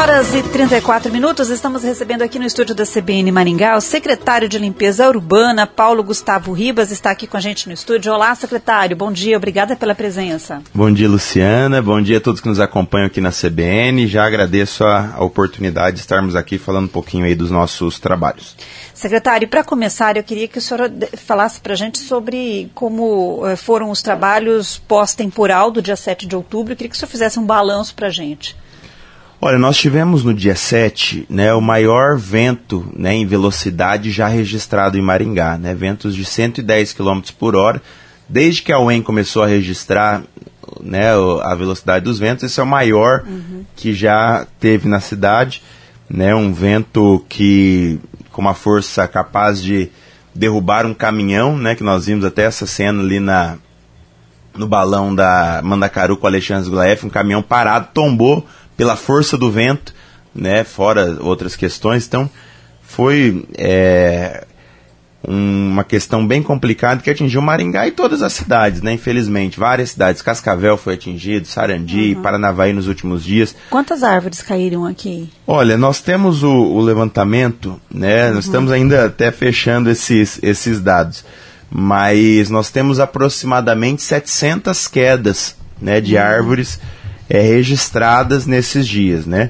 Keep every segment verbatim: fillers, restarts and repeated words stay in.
horas e trinta e quatro minutos, estamos recebendo aqui no estúdio da C B N Maringá o secretário de Limpeza Urbana, Paulo Gustavo Ribas, está aqui com a gente no estúdio. Olá, secretário, bom dia, obrigada pela presença. Bom dia, Luciana, bom dia a todos que nos acompanham aqui na C B N, já agradeço a, a oportunidade de estarmos aqui falando um pouquinho aí dos nossos trabalhos. Secretário, para começar, eu queria que o senhor falasse para a gente sobre como foram os trabalhos pós-temporal do dia sete de outubro, eu queria que o senhor fizesse um balanço para a gente. Olha, nós tivemos no dia sete, né, o maior vento, né, em velocidade já registrado em Maringá, né, ventos de cento e dez quilômetros por hora. Desde que a U E M começou a registrar, né, a velocidade dos ventos, esse é o maior uhum. que já teve na cidade, né, um vento que com uma força capaz de derrubar um caminhão, né, que nós vimos até essa cena ali na, no balão da Mandacaru com o Alexandre Zglaeff, um caminhão parado, tombou pela força do vento, né, fora outras questões. Então foi é, um, uma questão bem complicada que atingiu Maringá e todas as cidades, né, infelizmente, várias cidades. Cascavel foi atingido, Sarandi, uhum. Paranavaí nos últimos dias. Quantas árvores caíram aqui? Olha, nós temos o, o levantamento, né, uhum. nós estamos ainda até fechando esses, esses dados, mas nós temos aproximadamente setecentas quedas, né, de uhum. árvores É, registradas nesses dias, né?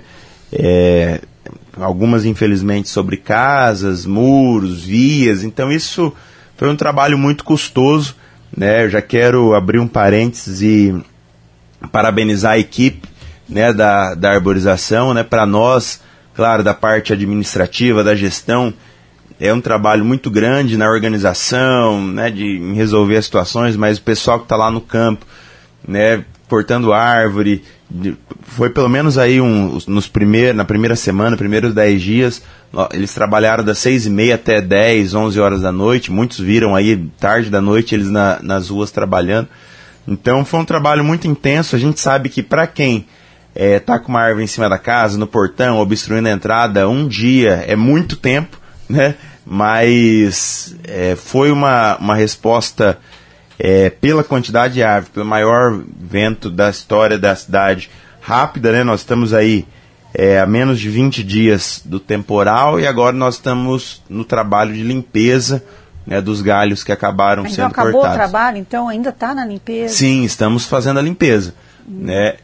É, algumas, infelizmente, sobre casas, muros, vias. Então, isso foi um trabalho muito custoso, né? Eu já quero abrir um parênteses e parabenizar a equipe, né, da, da arborização, né? Para nós, claro, da parte administrativa, da gestão, é um trabalho muito grande na organização, né, de em resolver as situações, mas o pessoal que está lá no campo, né, cortando árvore, foi pelo menos aí um, nos primeiros, na primeira semana, primeiros dez dias, eles trabalharam das seis e meia até dez, onze horas da noite, muitos viram aí tarde da noite eles na, nas ruas trabalhando. Então foi um trabalho muito intenso. A gente sabe que para quem está é, com uma árvore em cima da casa, no portão, obstruindo a entrada, um dia é muito tempo, né? Mas é, foi uma, uma resposta É, pela quantidade de árvores, pelo maior vento da história da cidade, rápida, né? Nós estamos aí é, a menos de vinte dias do temporal e agora nós estamos no trabalho de limpeza, né, dos galhos que acabaram então, sendo acabou cortados. Acabou o trabalho, então ainda está na limpeza? Sim, estamos fazendo a limpeza. Hum. Né?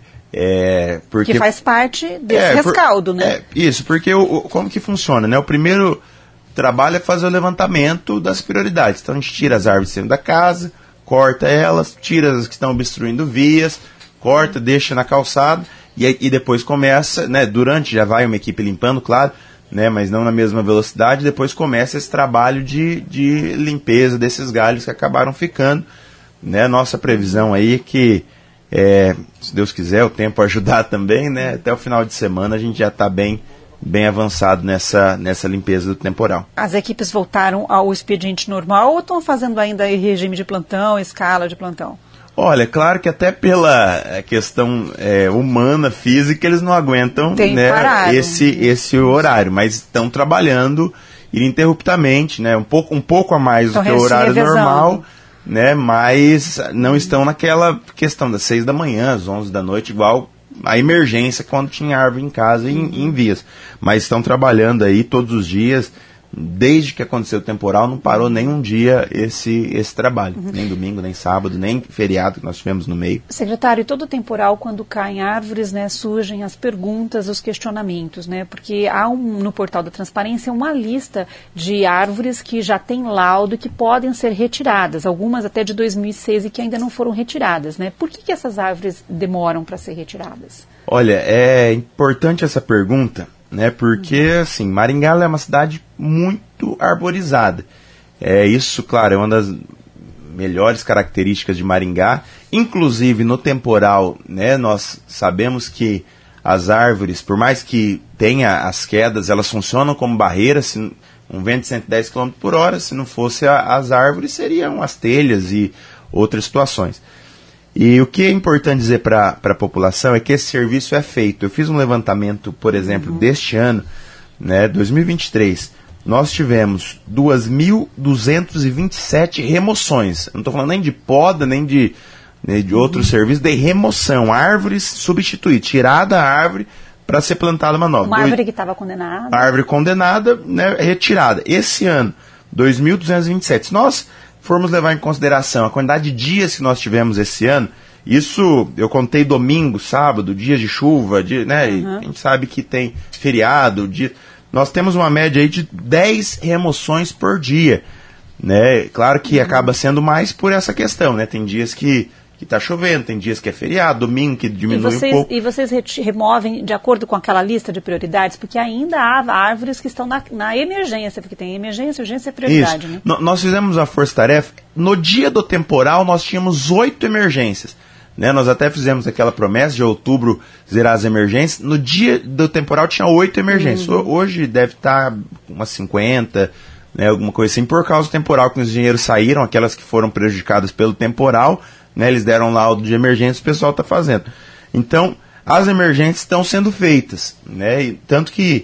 É, porque, que faz parte desse é, rescaldo, por, né? É, isso, porque o, o, como que funciona, né? O primeiro trabalho é fazer o levantamento das prioridades. Então a gente tira as árvores de cima da casa, corta elas, tira as que estão obstruindo vias, corta, deixa na calçada e, e depois começa, né, durante já vai uma equipe limpando, claro, né, mas não na mesma velocidade, depois começa esse trabalho de, de limpeza desses galhos que acabaram ficando, né. Nossa previsão aí é que, é, se Deus quiser, o tempo ajudar também, né, até o final de semana a gente já está bem bem avançado nessa, nessa limpeza do temporal. As equipes voltaram ao expediente normal ou estão fazendo ainda regime de plantão, escala de plantão? Olha, claro que até pela questão é, humana, física, eles não aguentam, né, esse, esse horário, mas estão trabalhando ininterruptamente, né, um pouco, um pouco a mais então, do que o horário normal, né, mas não estão naquela questão das seis da manhã, às onze da noite, igual a emergência quando tinha árvore em casa e em, em vias. Mas estão trabalhando aí todos os dias, desde que aconteceu o temporal, não parou nem um dia esse, esse trabalho. Uhum. Nem domingo, nem sábado, nem feriado que nós tivemos no meio. Secretário, todo temporal, quando caem árvores, né, surgem as perguntas, os questionamentos, né? Porque há um, no portal da Transparência uma lista de árvores que já tem laudo e que podem ser retiradas, algumas até de dois mil e seis e que ainda não foram retiradas, né? Por que, que essas árvores demoram para ser retiradas? Olha, é importante essa pergunta, né, porque, assim, Maringá é uma cidade muito arborizada. É, isso, claro, é uma das melhores características de Maringá. Inclusive, no temporal, né, nós sabemos que as árvores, por mais que tenha as quedas, elas funcionam como barreira. Se um vento de cento e dez quilômetros por hora, se não fosse a, as árvores, seriam as telhas e outras situações. E o que é importante dizer para a população é que esse serviço é feito. Eu fiz um levantamento, por exemplo, uhum. deste ano, né, dois mil e vinte e três, nós tivemos duas mil duzentas e vinte e sete remoções. Eu não estou falando nem de poda, nem de, nem de outro uhum. serviço, de remoção. Árvores substituídas, tirada a árvore para ser plantada uma nova. Uma árvore Dois, que estava condenada. Árvore condenada, né, retirada. Esse ano, dois mil duzentos e vinte e sete, se nós formos levar em consideração a quantidade de dias que nós tivemos esse ano, isso eu contei domingo, sábado, dias de chuva, dia, né, uhum. A gente sabe que tem feriado, dia, nós temos uma média aí de dez remoções por dia. Né? Claro que uhum. acaba sendo mais por essa questão, né? Tem dias que que está chovendo, tem dias que é feriado, domingo que diminui e vocês, um pouco. E vocês removem de acordo com aquela lista de prioridades? Porque ainda há árvores que estão na, na emergência, porque tem emergência, urgência e prioridade. Isso. Né? No, nós fizemos a força-tarefa, no dia do temporal nós tínhamos oito emergências. Né? Nós até fizemos aquela promessa de outubro zerar as emergências. No dia do temporal tinha oito emergências. Uhum. Hoje deve estar umas cinquenta, né, alguma coisa assim, por causa do temporal que os engenheiros saíram, aquelas que foram prejudicadas pelo temporal, né, eles deram laudo de emergência, o pessoal está fazendo. Então, as emergências estão sendo feitas, né, e tanto que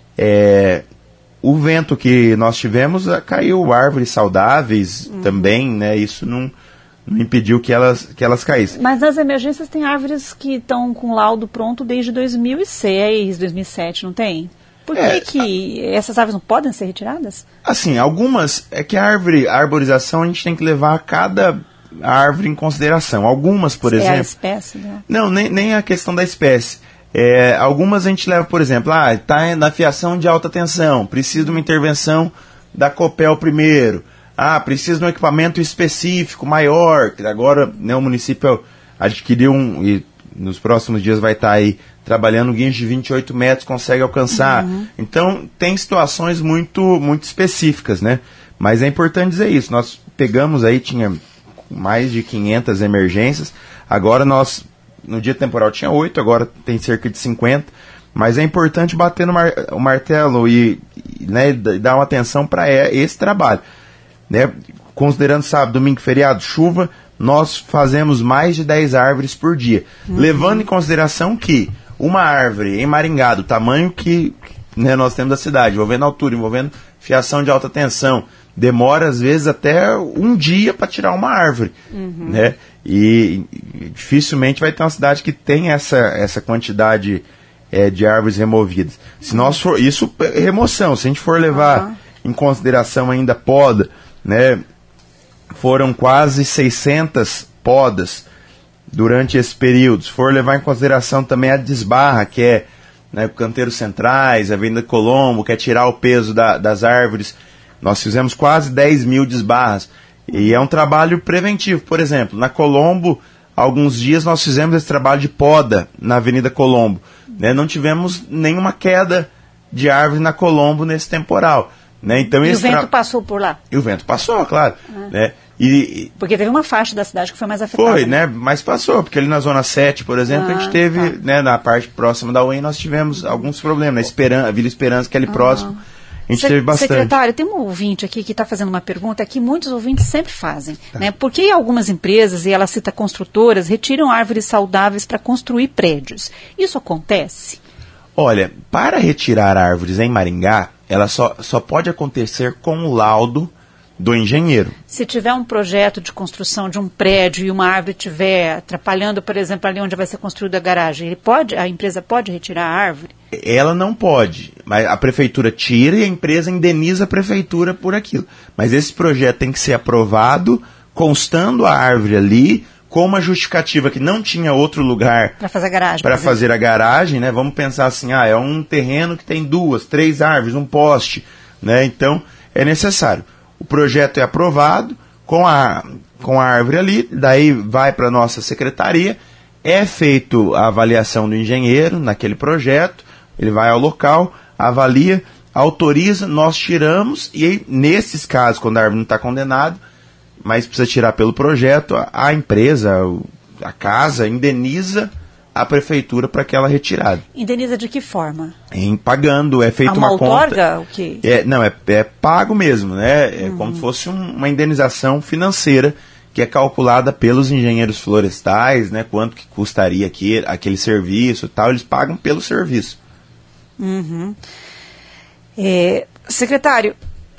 é, o vento que nós tivemos caiu árvores saudáveis uhum. também, né, isso não, não impediu que elas, que elas caíssem. Mas nas emergências tem árvores que estão com laudo pronto desde dois mil e seis, dois mil e sete, não tem? Por que, é, que a... essas árvores não podem ser retiradas? Assim, algumas, é que a árvore, a arborização a gente tem que levar cada árvore em consideração. Algumas, por é exemplo... É a espécie? Né? Não, nem, nem a questão da espécie. É, algumas a gente leva, por exemplo, ah, está na fiação de alta tensão, precisa de uma intervenção da Copel primeiro. Ah, precisa de um equipamento específico, maior, que agora, né, o município adquiriu um... E nos próximos dias vai estar aí trabalhando um guincho de vinte e oito metros, consegue alcançar. Uhum. Então, tem situações muito, muito específicas, né? Mas é importante dizer isso. Nós pegamos aí, tinha mais de quinhentas emergências. Agora nós, no dia temporal tinha oito, agora tem cerca de cinquenta. Mas é importante bater no mar, o martelo e, e né, dar uma atenção para esse trabalho. Né? Considerando sábado, domingo, feriado, chuva, nós fazemos mais de dez árvores por dia. Uhum. Levando em consideração que uma árvore em Maringá, do tamanho que, né, nós temos da cidade, envolvendo altura, envolvendo fiação de alta tensão, demora às vezes até um dia para tirar uma árvore. Uhum. Né? E, e dificilmente vai ter uma cidade que tem essa, essa quantidade é, de árvores removidas. Se nós for, isso é remoção, se a gente for levar uhum. em consideração ainda poda, né, foram quase seiscentas podas durante esse período. Se for levar em consideração também a desbarra, que é, né, canteiros centrais, a Avenida Colombo, que é tirar o peso da, das árvores, nós fizemos quase dez mil desbarras. E é um trabalho preventivo. Por exemplo, na Colombo, alguns dias nós fizemos esse trabalho de poda na Avenida Colombo. Né? Não tivemos nenhuma queda de árvore na Colombo nesse temporal. Né? Então, e esse o vento tra... passou por lá? E o vento passou, claro. Ah. Né? E, porque teve uma faixa da cidade que foi mais afetada. Foi, né? Mas passou, porque ali na Zona sete, por exemplo, ah, a gente teve, tá. né, na parte próxima da U E M, nós tivemos alguns problemas. Na Esperan... a Vila Esperança, que é ali ah. próximo, a gente Se... teve bastante. Secretário, tem um ouvinte aqui que está fazendo uma pergunta que muitos ouvintes sempre fazem. Tá. Né? Por que algumas empresas, e ela cita construtoras, retiram árvores saudáveis para construir prédios? Isso acontece? Olha, para retirar árvores em Maringá, ela só, só pode acontecer com o laudo do engenheiro. Se tiver um projeto de construção de um prédio e uma árvore estiver atrapalhando, por exemplo, ali onde vai ser construída a garagem, ele pode, a empresa pode retirar a árvore? Ela não pode, mas a prefeitura tira e a empresa indeniza a prefeitura por aquilo. Mas esse projeto tem que ser aprovado, constando a árvore ali, com uma justificativa que não tinha outro lugar para fazer a garagem. Para fazer a garagem, né? Vamos pensar assim, ah, é um terreno que tem duas, três árvores, um poste, né? Então é necessário. O projeto é aprovado com a, com a árvore ali, daí vai para a nossa secretaria, é feito a avaliação do engenheiro naquele projeto, ele vai ao local, avalia, autoriza, nós tiramos, e aí, nesses casos, quando a árvore não está condenada, mas precisa tirar pelo projeto, a, a empresa, a casa, indeniza a prefeitura para aquela retirada. Indeniza de que forma? Em pagando, é feita uma, uma outorga, conta... o quê? É, não, é, é pago mesmo, né? É uhum. como se fosse um, uma indenização financeira que é calculada pelos engenheiros florestais, né? Quanto que custaria aqui, aquele serviço e tal, eles pagam pelo serviço. Uhum. É, secretário,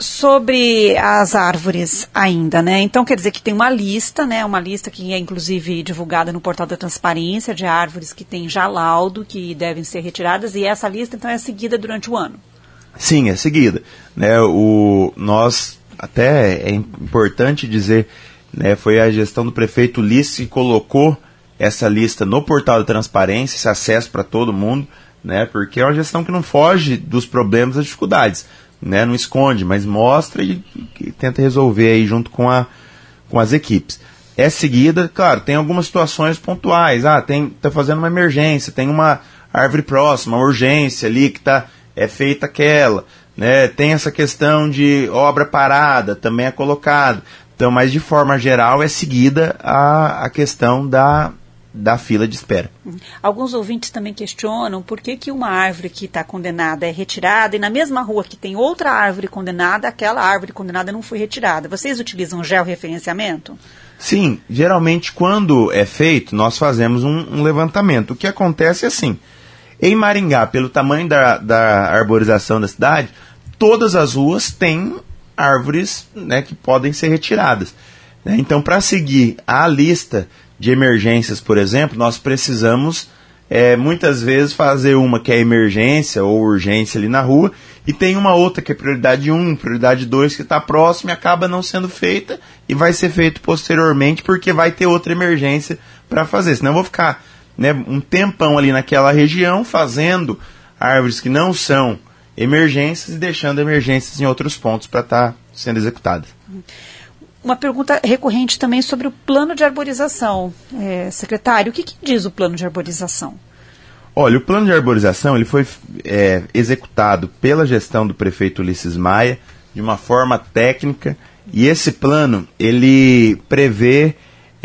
Sobre as árvores ainda, né? Então quer dizer que tem uma lista, né? Uma lista que é inclusive divulgada no portal da transparência de árvores que tem já laudo, que devem ser retiradas, e essa lista então é seguida durante o ano. Sim, é seguida. Né? O, nós, até é importante dizer, né, foi a gestão do prefeito Ulisses que colocou essa lista no portal da transparência, esse acesso para todo mundo, né? Porque é uma gestão que não foge dos problemas, das dificuldades. Né, não esconde, mas mostra e, e tenta resolver aí junto com, a, com as equipes. É seguida, claro, tem algumas situações pontuais. Ah, tem, tá fazendo uma emergência, tem uma árvore próxima, uma urgência ali que tá, é feita aquela. Né, tem essa questão de obra parada, também é colocada. Então, mas de forma geral é seguida a, a questão da... da fila de espera. Alguns ouvintes também questionam por que, que uma árvore que está condenada é retirada e na mesma rua que tem outra árvore condenada, aquela árvore condenada não foi retirada. Vocês utilizam georreferenciamento? Sim, geralmente quando é feito, nós fazemos um, um levantamento. O que acontece é assim, em Maringá, pelo tamanho da, da arborização da cidade, todas as ruas têm árvores, né, que podem ser retiradas. Né? Então, para seguir a lista de emergências, por exemplo, nós precisamos é, muitas vezes fazer uma que é emergência ou urgência ali na rua e tem uma outra que é prioridade um, prioridade dois que está próxima e acaba não sendo feita e vai ser feito posteriormente porque vai ter outra emergência para fazer. Senão eu vou ficar, né, um tempão ali naquela região fazendo árvores que não são emergências e deixando emergências em outros pontos para estar tá sendo executadas. Uma pergunta recorrente também sobre o plano de arborização. É, secretário, o que, que diz o plano de arborização? Olha, o plano de arborização ele foi é, executado pela gestão do prefeito Ulisses Maia de uma forma técnica e esse plano ele prevê,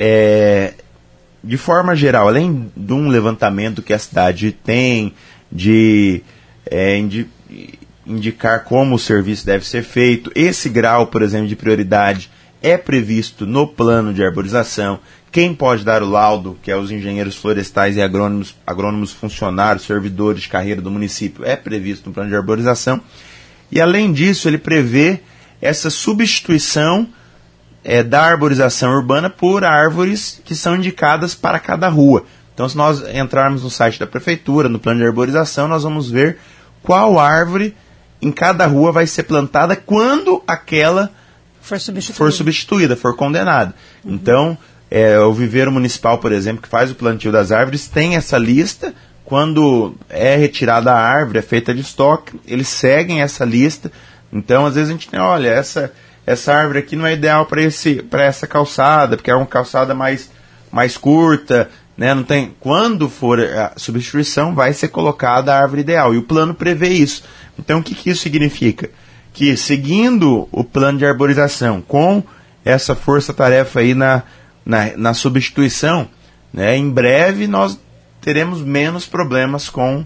é, de forma geral, além de um levantamento que a cidade tem, de é, indi- indicar como o serviço deve ser feito, esse grau, por exemplo, de prioridade é previsto no plano de arborização. Quem pode dar o laudo, que é os engenheiros florestais e agrônomos, agrônomos funcionários, servidores de carreira do município, é previsto no plano de arborização. E além disso, ele prevê essa substituição é, da arborização urbana por árvores que são indicadas para cada rua. Então, se nós entrarmos no site da prefeitura, no plano de arborização, nós vamos ver qual árvore em cada rua vai ser plantada quando aquela For substituída. for substituída, for condenada. Uhum. Então, é, o Viveiro Municipal, por exemplo, que faz o plantio das árvores, tem essa lista. Quando é retirada a árvore, é feita de estoque, eles seguem essa lista. Então, às vezes a gente tem, olha, essa, essa árvore aqui não é ideal para essa calçada, porque é uma calçada mais, mais curta, né? Não tem. Quando for a substituição, vai ser colocada a árvore ideal. E o plano prevê isso. Então, o que, que isso significa? Que seguindo o plano de arborização, com essa força-tarefa aí na, na, na substituição, né, em breve nós teremos menos problemas com,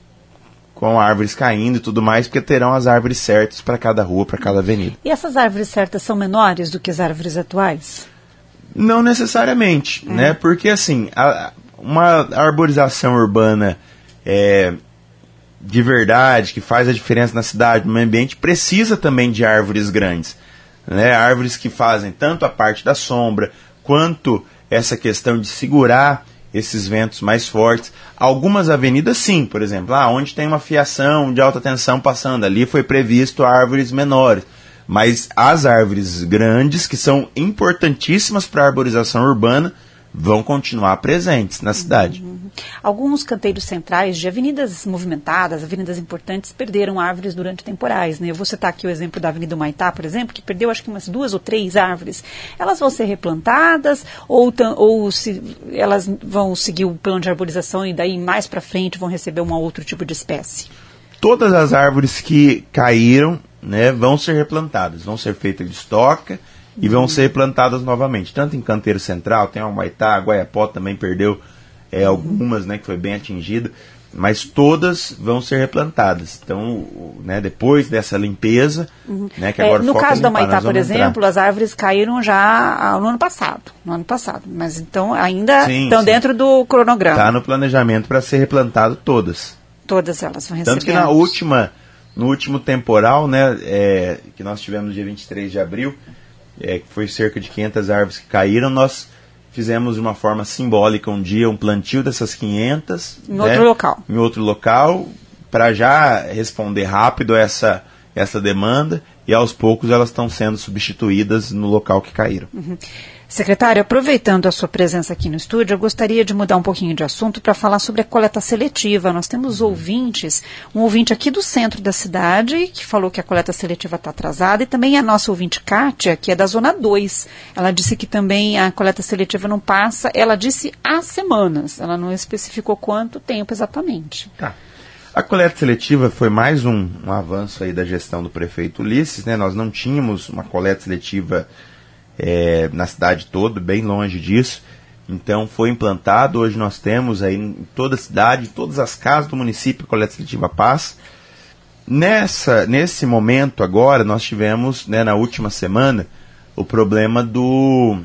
com árvores caindo e tudo mais, porque terão as árvores certas para cada rua, para cada avenida. E essas árvores certas são menores do que as árvores atuais? Não necessariamente, é. né, porque assim, a, uma arborização urbana é, de verdade, que faz a diferença na cidade, no meio ambiente, precisa também de árvores grandes. Né? Árvores que fazem tanto a parte da sombra, quanto essa questão de segurar esses ventos mais fortes. Algumas avenidas sim, por exemplo, lá onde tem uma fiação de alta tensão passando, ali foi previsto árvores menores. Mas as árvores grandes, que são importantíssimas para a arborização urbana, vão continuar presentes na cidade. Uhum. Alguns canteiros centrais de avenidas movimentadas, avenidas importantes, perderam árvores durante temporais. Né? Eu vou citar aqui o exemplo da Avenida Humaitá, por exemplo, que perdeu acho que umas duas ou três árvores. Elas vão ser replantadas ou, ou se, elas vão seguir o plano de arborização e daí mais para frente vão receber um outro tipo de espécie? Todas as árvores que caíram, né, vão ser replantadas, vão ser feitas de estoca e vão ser plantadas novamente, tanto em Canteiro Central, tem a Humaitá, Guaiapó também perdeu é, algumas, né, que foi bem atingida, mas todas vão ser replantadas. Então, né, depois dessa limpeza, uhum. né, que agora é, no foca caso em da limpar, Humaitá, por exemplo, entrar. as árvores caíram já no ano passado, no ano passado, mas então ainda sim, estão sim. dentro do cronograma. Está no planejamento para ser replantado todas. Todas elas vão receber. Tanto que na última, no último temporal, né, é, que nós tivemos no dia vinte e três de abril, é, que foi cerca de quinhentas árvores que caíram, nós fizemos de uma forma simbólica um dia um plantio dessas quinhentas. Em né, outro local. Em outro local, para já responder rápido essa, essa demanda, e aos poucos elas estão sendo substituídas no local que caíram. Uhum. Secretário, aproveitando a sua presença aqui no estúdio, eu gostaria de mudar um pouquinho de assunto para falar sobre a coleta seletiva. Nós temos ouvintes, um ouvinte aqui do centro da cidade, que falou que a coleta seletiva está atrasada, e também a nossa ouvinte Kátia, que é da Zona dois. Ela disse que também a coleta seletiva não passa, ela disse há semanas, ela não especificou quanto tempo exatamente. Tá. A coleta seletiva foi mais um, um avanço aí da gestão do prefeito Ulisses, né? Nós não tínhamos uma coleta seletiva É, na cidade toda, bem longe disso. Então foi implantado, hoje nós temos aí em toda a cidade, em todas as casas do município, a coleta seletiva passa. Nessa, nesse momento agora, nós tivemos, né, na última semana, o problema do,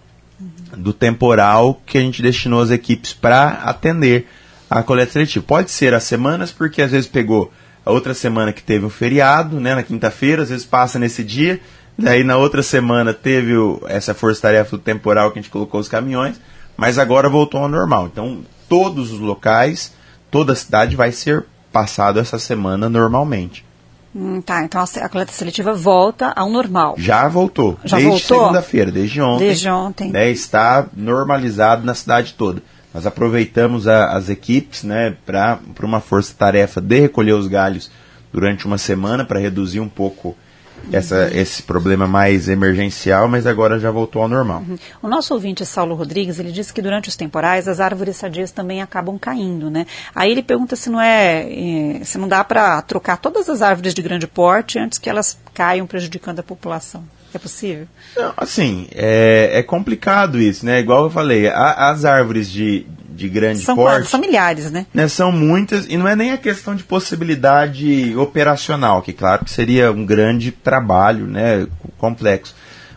do temporal que a gente destinou as equipes para atender a coleta seletiva. Pode ser as semanas, porque às vezes pegou a outra semana que teve um feriado, né, na quinta-feira, às vezes passa nesse dia. Daí na outra semana teve o, essa força-tarefa do temporal que a gente colocou os caminhões, mas agora voltou ao normal. Então todos os locais, toda a cidade vai ser passado essa semana normalmente. Hum, tá, então a, a coleta seletiva volta ao normal. Já voltou, Já desde voltou? segunda-feira, desde ontem. Desde ontem. Né, está normalizado na cidade toda. Nós aproveitamos a, as equipes, né, para uma força-tarefa de recolher os galhos durante uma semana para reduzir um pouco Essa, esse problema mais emergencial, mas agora já voltou ao normal. Uhum. O nosso ouvinte, Saulo Rodrigues, ele disse que durante os temporais as árvores sadias também acabam caindo, né? Aí ele pergunta se não é, é se não dá para trocar todas as árvores de grande porte antes que elas caiam prejudicando a população. É possível? Não, assim, é, é complicado isso, né? Igual eu falei, a, as árvores de, de grande são porte... Quantos? São milhares, né? né? São muitas, e não é nem a questão de possibilidade operacional, que claro que seria um grande trabalho, né, complexo,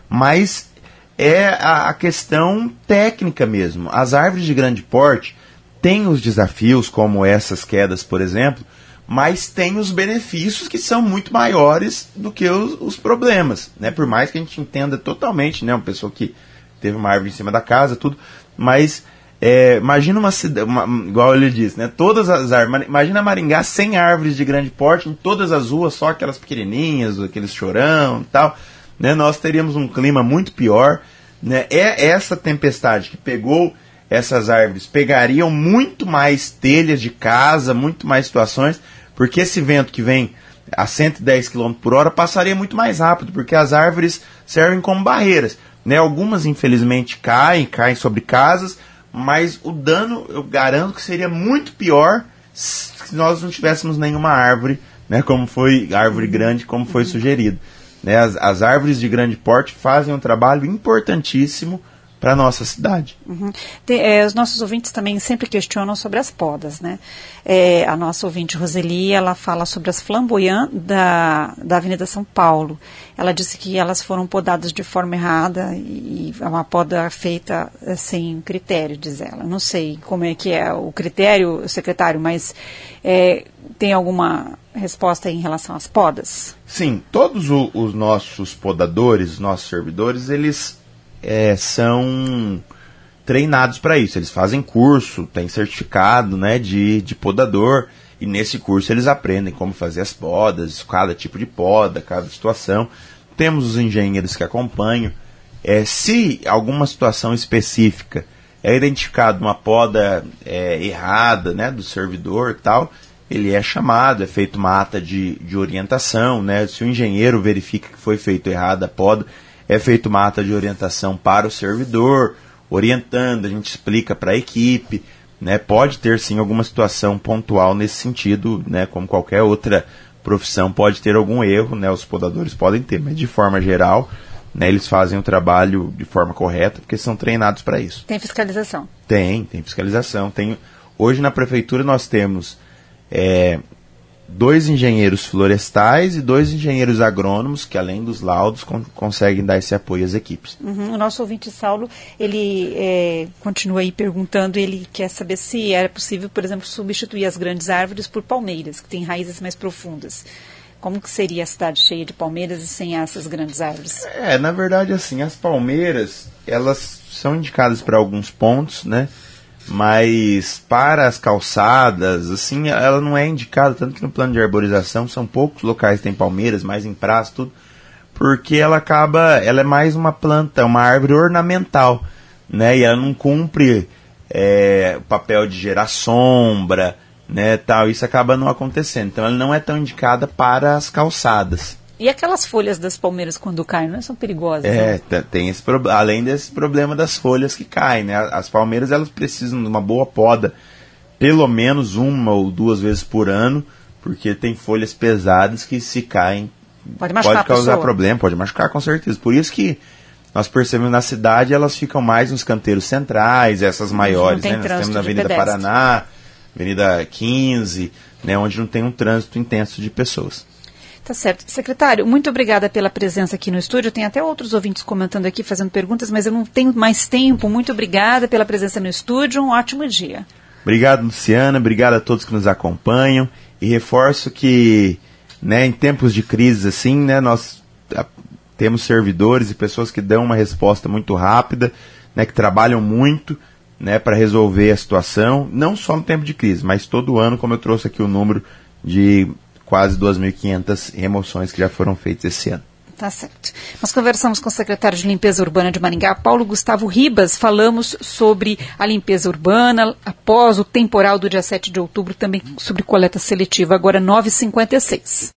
mas é a, a questão técnica mesmo. As árvores de grande porte têm os desafios, como essas quedas, por exemplo, mas tem os benefícios que são muito maiores do que os, os problemas, né? Por mais que a gente entenda totalmente, né? Uma pessoa que teve uma árvore em cima da casa, tudo, mas é, imagina uma cidade, igual ele disse, né? Todas as árvores, imagina Maringá sem árvores de grande porte, em todas as ruas, só aquelas pequenininhas, aqueles chorão e tal, né? Nós teríamos um clima muito pior, né? É essa tempestade que pegou essas árvores, pegariam muito mais telhas de casa, muito mais situações, porque esse vento que vem a cento e dez quilômetros por hora passaria muito mais rápido, porque as árvores servem como barreiras, né? Algumas, infelizmente, caem, caem sobre casas, mas o dano, eu garanto que seria muito pior se nós não tivéssemos nenhuma árvore, né? Como foi, árvore grande, como foi sugerido. Né? As, as árvores de grande porte fazem um trabalho importantíssimo para a nossa cidade. Uhum. Tem, é, os nossos ouvintes também sempre questionam sobre as podas, né? É, a nossa ouvinte Roseli, ela fala sobre as flamboyant da, da Avenida São Paulo. Ela disse que elas foram podadas de forma errada e é uma poda feita sem critério, diz ela. Não sei como é que é o critério, secretário, mas é, tem alguma resposta em relação às podas? Sim, todos o, os nossos podadores, os nossos servidores, eles É, são treinados para isso. Eles fazem curso, têm certificado, né, de, de podador, e nesse curso eles aprendem como fazer as podas, cada tipo de poda, cada situação. Temos os engenheiros que acompanham. É, se alguma situação específica é identificada uma poda é, errada, né, do servidor e tal, ele é chamado, é feita uma ata de, de orientação, né, se o engenheiro verifica que foi feito errada a poda, é feita uma ata de orientação para o servidor, orientando, a gente explica para a equipe, né? Pode ter sim alguma situação pontual nesse sentido, né? Como qualquer outra profissão pode ter algum erro, né? Os podadores podem ter, mas de forma geral, né, eles fazem o trabalho de forma correta, porque são treinados para isso. Tem fiscalização? Tem, tem fiscalização. Tem, hoje na prefeitura nós temos é, dois engenheiros florestais e dois engenheiros agrônomos que, além dos laudos, con- conseguem dar esse apoio às equipes. Uhum. O nosso ouvinte Saulo, ele é, continua aí perguntando, ele quer saber se era possível, por exemplo, substituir as grandes árvores por palmeiras, que têm raízes mais profundas. Como que seria a cidade cheia de palmeiras e sem essas grandes árvores? É, na verdade, assim, as palmeiras, elas são indicadas para alguns pontos, né? Mas para as calçadas, assim, ela não é indicada, tanto que no plano de arborização são poucos locais que tem palmeiras, mais em praça, tudo, porque ela acaba, ela é mais uma planta, uma árvore ornamental, né? E ela não cumpre é, o papel de gerar sombra, né, tal, isso acaba não acontecendo. Então ela não é tão indicada para as calçadas. E aquelas folhas das palmeiras quando caem, não são perigosas? É, né? tem esse problema, além desse problema das folhas que caem, né? As palmeiras, elas precisam de uma boa poda, pelo menos uma ou duas vezes por ano, porque tem folhas pesadas que, se caem, pode, machucar pode causar a pessoa. problema, pode machucar com certeza. Por isso que nós percebemos na cidade, elas ficam mais nos canteiros centrais, essas maiores, né? Nós temos na Avenida Paraná, Avenida quinze, né? Onde não tem um trânsito intenso de pessoas. Tá certo. Secretário, muito obrigada pela presença aqui no estúdio. Tem até outros ouvintes comentando aqui, fazendo perguntas, mas eu não tenho mais tempo. Muito obrigada pela presença no estúdio. Um ótimo dia. Obrigado, Luciana. Obrigado a todos que nos acompanham. E reforço que, né, em tempos de crise assim, né, nós a, temos servidores e pessoas que dão uma resposta muito rápida, né, que trabalham muito, né, para resolver a situação, não só no tempo de crise, mas todo ano, como eu trouxe aqui o número de quase duas mil e quinhentas remoções que já foram feitas esse ano. Tá certo. Nós conversamos com o secretário de Limpeza Urbana de Maringá, Paulo Gustavo Ribas. Falamos sobre a limpeza urbana após o temporal do dia sete de outubro, também sobre coleta seletiva, agora nove e cinquenta e seis.